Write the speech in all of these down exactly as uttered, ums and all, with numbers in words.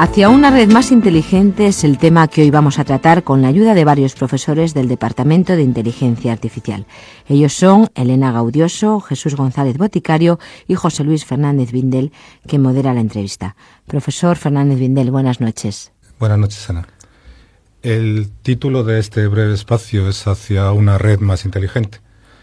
Hacia una red más inteligente es el tema que hoy vamos a tratar con la ayuda de varios profesores del Departamento de Inteligencia Artificial. Ellos son Elena Gaudioso, Jesús González Boticario y José Luis Fernández Vindel, que modera la entrevista. Profesor Fernández Vindel, buenas noches. Buenas noches, Ana. El título de este breve espacio es Hacia una red más inteligente.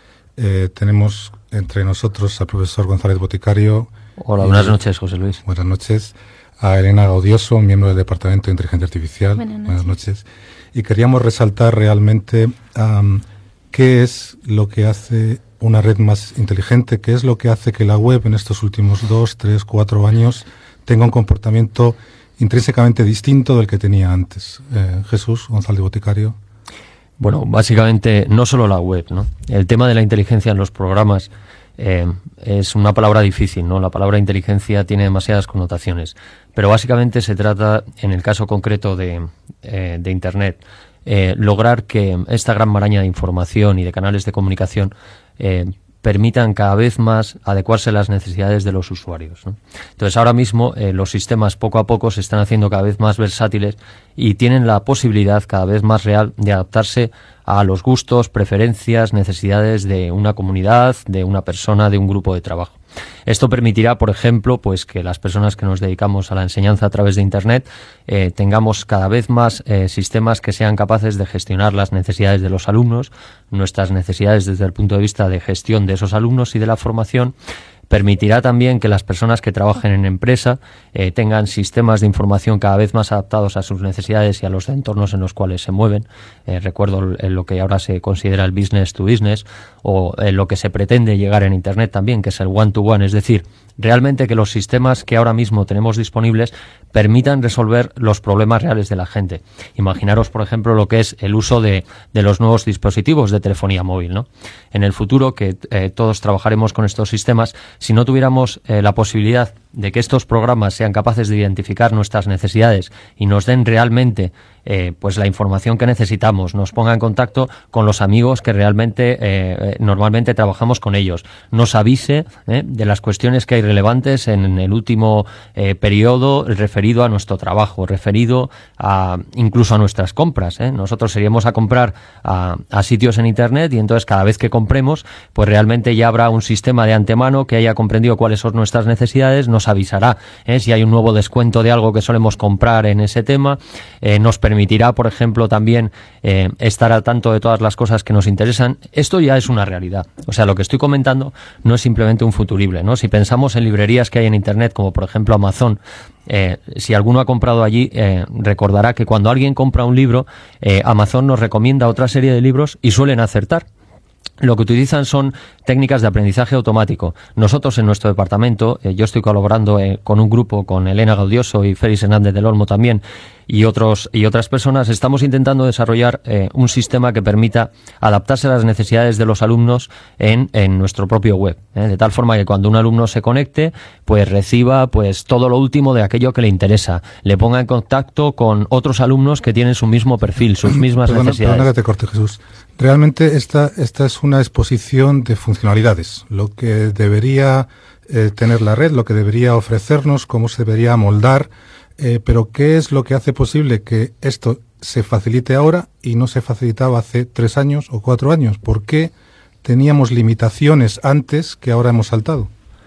Eh, tenemos entre nosotros al profesor González Boticario. Hola, buenas y, noches, José Luis. Buenas noches. A Elena Gaudioso, miembro del Departamento de Inteligencia Artificial. Buenas noches. Buenas noches. Y queríamos resaltar realmente um, qué es lo que hace una red más inteligente, qué es lo que hace que la web en estos últimos dos, tres, cuatro años tenga un comportamiento intrínsecamente distinto del que tenía antes. Eh, Jesús González Boticario. Bueno, básicamente no solo la web, ¿no? El tema de la inteligencia en los programas eh, es una palabra difícil, ¿no? La palabra inteligencia tiene demasiadas connotaciones, pero básicamente se trata, en el caso concreto de, eh, de Internet, eh, lograr que esta gran maraña de información y de canales de comunicación eh, permitan cada vez más adecuarse a las necesidades de los usuarios, ¿no? Entonces, ahora mismo eh, los sistemas poco a poco se están haciendo cada vez más versátiles y tienen la posibilidad cada vez más real de adaptarse a los gustos, preferencias, necesidades de una comunidad, de una persona, de un grupo de trabajo. Esto permitirá, por ejemplo, pues que las personas que nos dedicamos a la enseñanza a través de Internet eh, tengamos cada vez más eh, sistemas que sean capaces de gestionar las necesidades de los alumnos, nuestras necesidades desde el punto de vista de gestión de esos alumnos y de la formación. Permitirá también que las personas que trabajen en empresa eh, tengan sistemas de información cada vez más adaptados a sus necesidades y a los entornos en los cuales se mueven. Eh, recuerdo en lo que ahora se considera el business to business o en lo que se pretende llegar en Internet también, que es el one to one, es decir, realmente que los sistemas que ahora mismo tenemos disponibles permitan resolver los problemas reales de la gente. Imaginaros, por ejemplo, lo que es el uso de, de los nuevos dispositivos de telefonía móvil, ¿no? En el futuro, que eh, todos trabajaremos con estos sistemas, si no tuviéramos eh, la posibilidad de que estos programas sean capaces de identificar nuestras necesidades y nos den realmente eh, pues la información que necesitamos, nos ponga en contacto con los amigos que realmente eh, normalmente trabajamos con ellos, nos avise eh, de las cuestiones que hay relevantes en el último eh, periodo referido a nuestro trabajo, referido a incluso a nuestras compras, ¿eh? Nosotros iríamos a comprar a, a sitios en Internet y entonces cada vez que compremos, pues realmente ya habrá un sistema de antemano que haya comprendido cuáles son nuestras necesidades, nos avisará ¿eh? si hay un nuevo descuento de algo que solemos comprar en ese tema, eh, nos permitirá, por ejemplo, también eh, estar al tanto de todas las cosas que nos interesan. Esto ya es una realidad. O sea, lo que estoy comentando no es simplemente un futurible, ¿no? Si pensamos en librerías que hay en Internet, como por ejemplo Amazon, eh, si alguno ha comprado allí, eh, recordará que cuando alguien compra un libro, eh, Amazon nos recomienda otra serie de libros y suelen acertar. Lo que utilizan son técnicas de aprendizaje automático. Nosotros en nuestro departamento, eh, yo estoy colaborando eh, con un grupo, con Elena Gaudioso y Félix Hernández del Olmo también, y otros y otras personas, estamos intentando desarrollar eh, un sistema que permita adaptarse a las necesidades de los alumnos en, en nuestro propio web, ¿eh? De tal forma que cuando un alumno se conecte, pues reciba pues todo lo último de aquello que le interesa, le ponga en contacto con otros alumnos que tienen su mismo perfil, sus mismas perdona, necesidades. Perdona que te corte, Jesús. Realmente esta, esta es una exposición de funcionalidades, lo que debería eh, tener la red, lo que debería ofrecernos, cómo se debería moldar, eh, pero ¿qué es lo que hace posible que esto se facilite ahora y no se facilitaba hace tres años o cuatro años? ¿Por qué teníamos limitaciones antes que ahora hemos saltado?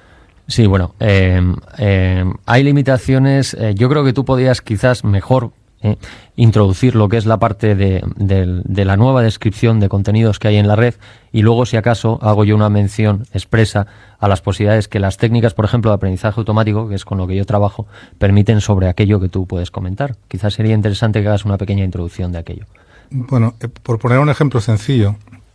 Sí, bueno, eh, eh, hay limitaciones. Eh, yo creo que tú podías quizás mejor Eh, introducir lo que es la parte de, de, de la nueva descripción de contenidos que hay en la red y luego, si acaso, hago yo una mención expresa a las posibilidades que las técnicas, por ejemplo, de aprendizaje automático, que es con lo que yo trabajo, permiten sobre aquello que tú puedes comentar. Quizás sería interesante que hagas una pequeña introducción de aquello. Bueno, eh, por poner un ejemplo sencillo,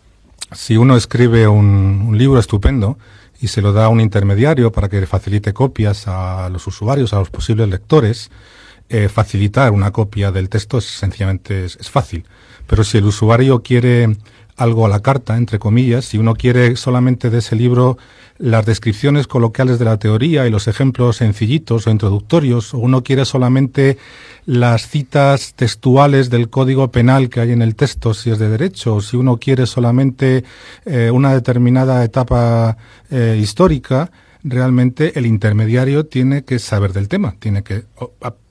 si uno escribe un, un libro estupendo y se lo da a un intermediario para que facilite copias a los usuarios, a los posibles lectores, Eh, facilitar una copia del texto es sencillamente es, es fácil, pero si el usuario quiere algo a la carta, entre comillas, si uno quiere solamente de ese libro las descripciones coloquiales de la teoría y los ejemplos sencillitos o introductorios, o uno quiere solamente las citas textuales del código penal que hay en el texto, si es de derecho, o si uno quiere solamente eh, una determinada etapa eh, histórica, realmente el intermediario tiene que saber del tema, tiene que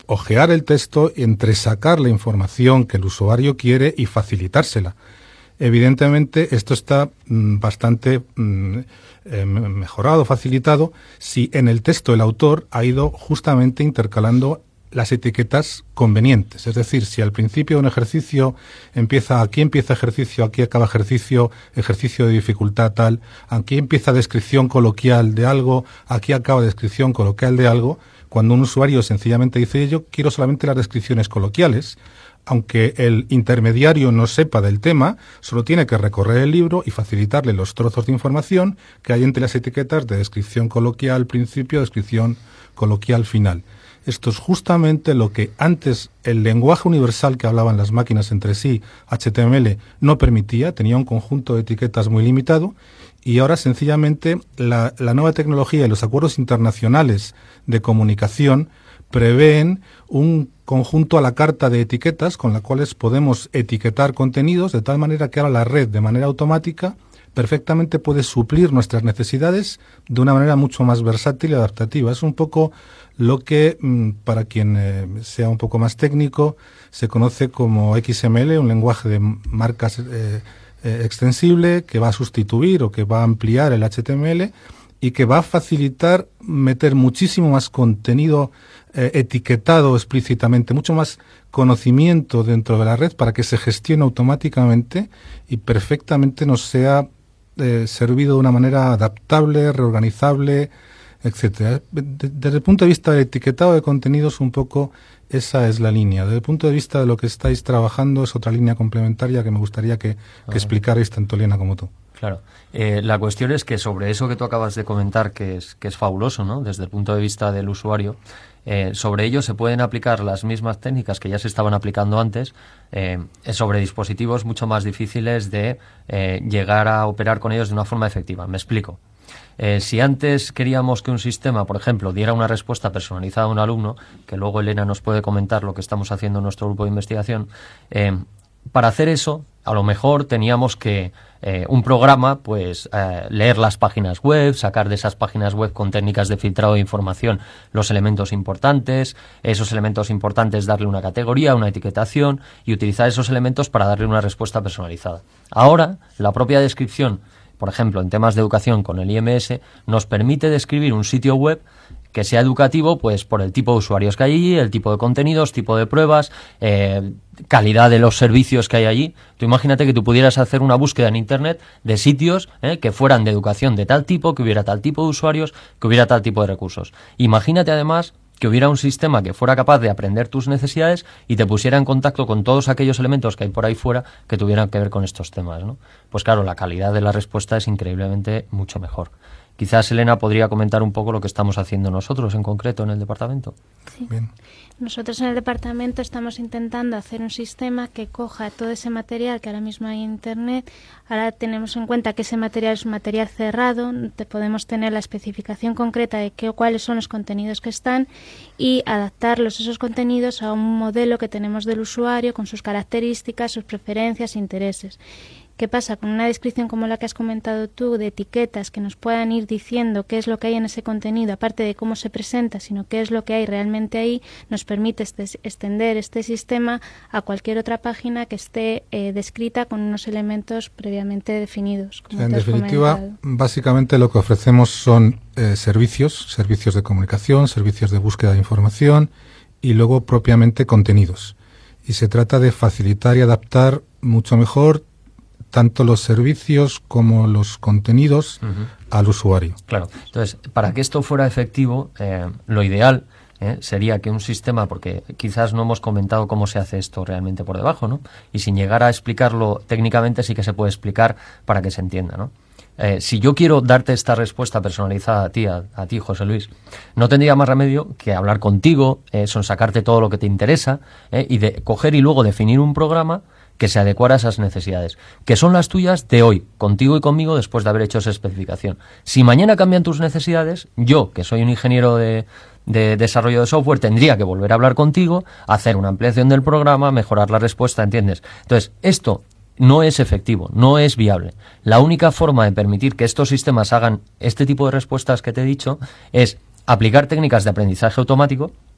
ojear el texto, entresacar la información que el usuario quiere y facilitársela. Evidentemente, esto está mm, bastante mm, eh, mejorado, facilitado, si en el texto el autor ha ido justamente intercalando las etiquetas convenientes. Es decir, si al principio de un ejercicio empieza, aquí empieza ejercicio, aquí acaba ejercicio, ejercicio de dificultad tal, aquí empieza descripción coloquial de algo, aquí acaba descripción coloquial de algo, cuando un usuario sencillamente dice, yo quiero solamente las descripciones coloquiales, aunque el intermediario no sepa del tema, solo tiene que recorrer el libro y facilitarle los trozos de información que hay entre las etiquetas de descripción coloquial principio, descripción coloquial final. Esto es justamente lo que antes el lenguaje universal que hablaban las máquinas entre sí, H T M L, no permitía, tenía un conjunto de etiquetas muy limitado, y ahora sencillamente la, la nueva tecnología y los acuerdos internacionales de comunicación prevén un conjunto a la carta de etiquetas con las cuales podemos etiquetar contenidos de tal manera que ahora la red, de manera automática, perfectamente puede suplir nuestras necesidades de una manera mucho más versátil y adaptativa. Es un poco lo que, para quien eh, sea un poco más técnico, se conoce como X M L, un lenguaje de marcas eh, eh, extensible que va a sustituir o que va a ampliar el H T M L y que va a facilitar meter muchísimo más contenido eh, etiquetado explícitamente, mucho más conocimiento dentro de la red para que se gestione automáticamente y perfectamente nos sea eh, servido de una manera adaptable, reorganizable, etcétera. Desde el punto de vista del etiquetado de contenidos, un poco esa es la línea. Desde el punto de vista de lo que estáis trabajando, es otra línea complementaria que me gustaría que, que explicarais tanto Elena como tú. Claro. Eh, la cuestión es que sobre eso que tú acabas de comentar, que es, que es fabuloso, ¿no?, desde el punto de vista del usuario, eh, sobre ello se pueden aplicar las mismas técnicas que ya se estaban aplicando antes eh, sobre dispositivos mucho más difíciles de eh, llegar a operar con ellos de una forma efectiva. Me explico. Eh, si antes queríamos que un sistema, por ejemplo, diera una respuesta personalizada a un alumno, que luego Elena nos puede comentar lo que estamos haciendo en nuestro grupo de investigación, eh, para hacer eso, a lo mejor teníamos que eh, un programa, pues eh, leer las páginas web, sacar de esas páginas web con técnicas de filtrado de información los elementos importantes, esos elementos importantes darle una categoría, una etiquetación y utilizar esos elementos para darle una respuesta personalizada. Ahora, la propia descripción, por ejemplo, en temas de educación con el I M S, nos permite describir un sitio web que sea educativo, pues por el tipo de usuarios que hay allí, el tipo de contenidos, tipo de pruebas, eh, calidad de los servicios que hay allí. Tú imagínate que tú pudieras hacer una búsqueda en Internet de sitios eh, que fueran de educación de tal tipo, que hubiera tal tipo de usuarios, que hubiera tal tipo de recursos. Imagínate además que hubiera un sistema que fuera capaz de aprender tus necesidades y te pusiera en contacto con todos aquellos elementos que hay por ahí fuera que tuvieran que ver con estos temas, ¿no? Pues claro, la calidad de la respuesta es increíblemente mucho mejor. Quizás Elena podría comentar un poco lo que estamos haciendo nosotros en concreto en el departamento. Sí. Bien. Nosotros en el departamento estamos intentando hacer un sistema que coja todo ese material que ahora mismo hay en Internet. Ahora tenemos en cuenta que ese material es un material cerrado, te podemos tener la especificación concreta de qué o cuáles son los contenidos que están y adaptarlos, esos contenidos, a un modelo que tenemos del usuario con sus características, sus preferencias e intereses. ¿Qué pasa? Con una descripción como la que has comentado tú, de etiquetas que nos puedan ir diciendo qué es lo que hay en ese contenido, aparte de cómo se presenta, sino qué es lo que hay realmente ahí, nos permite este, extender este sistema a cualquier otra página que esté eh, descrita con unos elementos previamente definidos. Como en te has definitiva, comentado. básicamente lo que ofrecemos son eh, servicios, servicios de comunicación, servicios de búsqueda de información y luego propiamente contenidos. Y se trata de facilitar y adaptar mucho mejor tanto los servicios como los contenidos uh-huh. al usuario. Claro. Entonces, para que esto fuera efectivo, eh, lo ideal eh, sería que un sistema, porque quizás no hemos comentado cómo se hace esto realmente por debajo, ¿no? Y sin llegar a explicarlo técnicamente sí que se puede explicar para que se entienda, ¿no? Eh, si yo quiero darte esta respuesta personalizada a ti, a, a ti, José Luis, no tendría más remedio que hablar contigo, eh, sonsacarte todo lo que te interesa eh, y de coger y luego definir un programa que se adecuara a esas necesidades, que son las tuyas de hoy, contigo y conmigo después de haber hecho esa especificación. Si mañana cambian tus necesidades, yo, que soy un ingeniero de, de desarrollo de software, tendría que volver a hablar contigo, hacer una ampliación del programa, mejorar la respuesta, ¿entiendes? Entonces, esto no es efectivo, no es viable. La única forma de permitir que estos sistemas hagan este tipo de respuestas que te he dicho es aplicar técnicas de aprendizaje automático,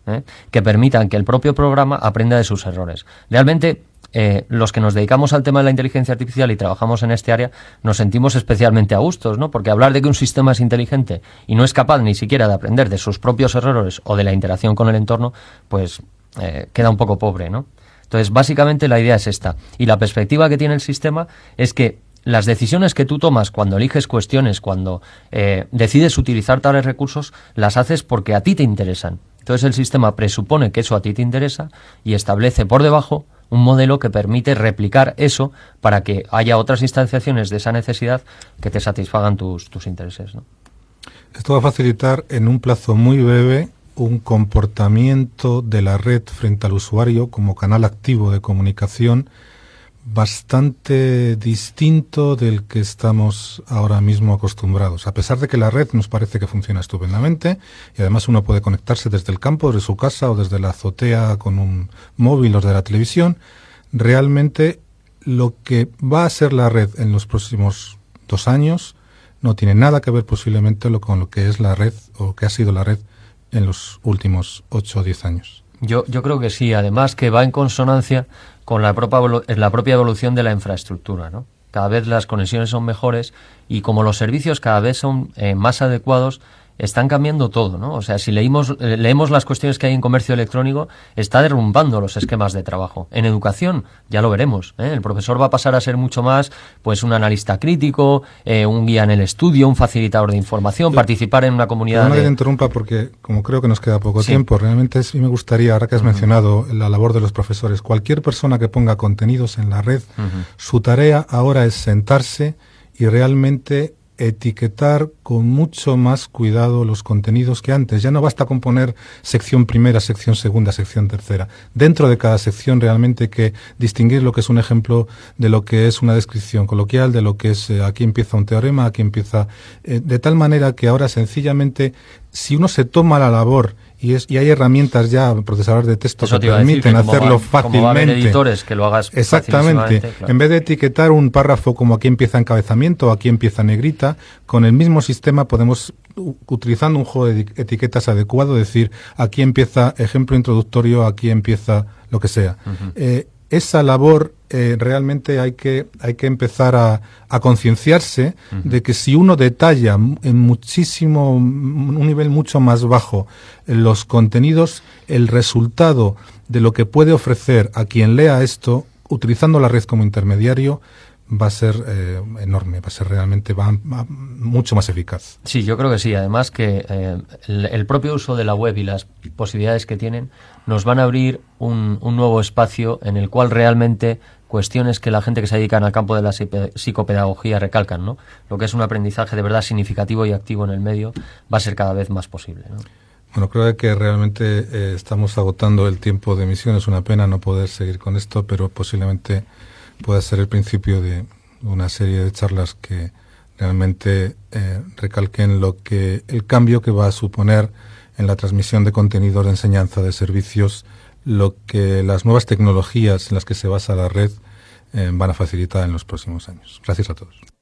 ¿eh? que permitan que el propio programa aprenda de sus errores. Realmente, eh, los que nos dedicamos al tema de la inteligencia artificial y trabajamos en este área, nos sentimos especialmente a gustos, ¿no? Porque hablar de que un sistema es inteligente y no es capaz ni siquiera de aprender de sus propios errores o de la interacción con el entorno, pues eh, queda un poco pobre, ¿no? Entonces, básicamente la idea es esta. Y la perspectiva que tiene el sistema es que las decisiones que tú tomas cuando eliges cuestiones, cuando eh, decides utilizar tales recursos, las haces porque a ti te interesan. Entonces el sistema presupone que eso a ti te interesa y establece por debajo un modelo que permite replicar eso para que haya otras instanciaciones de esa necesidad que te satisfagan tus, tus intereses, ¿no? Esto va a facilitar en un plazo muy breve un comportamiento de la red frente al usuario como canal activo de comunicación bastante distinto del que estamos ahora mismo acostumbrados. A pesar de que la red nos parece que funciona estupendamente y además uno puede conectarse desde el campo, desde su casa o desde la azotea con un móvil o desde la televisión, realmente lo que va a ser la red en los próximos dos años no tiene nada que ver posiblemente lo, con lo que es la red o que ha sido la red en los últimos ocho o diez años. Yo, yo creo que sí, además que va en consonancia con la propia, la propia evolución de la infraestructura, ¿no? Cada vez las conexiones son mejores y como los servicios cada vez son eh, más adecuados, están cambiando todo, ¿no? O sea, si leímos, eh, leemos las cuestiones que hay en comercio electrónico, está derrumbando los esquemas de trabajo. En educación, ya lo veremos, ¿eh? El profesor va a pasar a ser mucho más, pues, un analista crítico, eh, un guía en el estudio, un facilitador de información, Yo, participar en una comunidad. No me de... interrumpa porque, como creo que nos queda poco sí. tiempo, realmente sí me gustaría, ahora que has uh-huh. mencionado la labor de los profesores, cualquier persona que ponga contenidos en la red, uh-huh. su tarea ahora es sentarse y realmente etiquetar con mucho más cuidado los contenidos que antes. Ya no basta con poner sección primera, sección segunda, sección tercera. Dentro de cada sección realmente hay que distinguir lo que es un ejemplo de lo que es una descripción coloquial, de lo que es eh, aquí empieza un teorema, aquí empieza... Eh, de tal manera que ahora sencillamente, si uno se toma la labor y es y hay herramientas ya, procesadores de texto Eso que permiten que hacerlo va, fácilmente. Como va a haber editores que lo hagas exactamente. Claro. En vez de etiquetar un párrafo como aquí empieza encabezamiento, aquí empieza negrita, con el mismo sistema podemos, utilizando un juego de etiquetas adecuado, decir aquí empieza ejemplo introductorio, aquí empieza lo que sea. Uh-huh. Eh, esa labor eh, realmente hay que hay que empezar a, a concienciarse uh-huh. de que si uno detalla en muchísimo un nivel mucho más bajo los contenidos, el resultado de lo que puede ofrecer a quien lea esto utilizando la red como intermediario va a ser eh, enorme, va a ser realmente va, va mucho más eficaz. Sí, yo creo que sí. Además que eh, el, el propio uso de la web y las posibilidades que tienen nos van a abrir un, un nuevo espacio en el cual realmente cuestiones que la gente que se dedica al campo de la psicopedagogía recalcan, ¿no? Lo que es un aprendizaje de verdad significativo y activo en el medio va a ser cada vez más posible, ¿no? Bueno, creo que realmente eh, estamos agotando el tiempo de emisión. Es una pena no poder seguir con esto, pero posiblemente pueda ser el principio de una serie de charlas que realmente eh, recalquen lo que el cambio que va a suponer en la transmisión de contenidos de enseñanza de servicios, lo que las nuevas tecnologías en las que se basa la red eh, van a facilitar en los próximos años. Gracias a todos.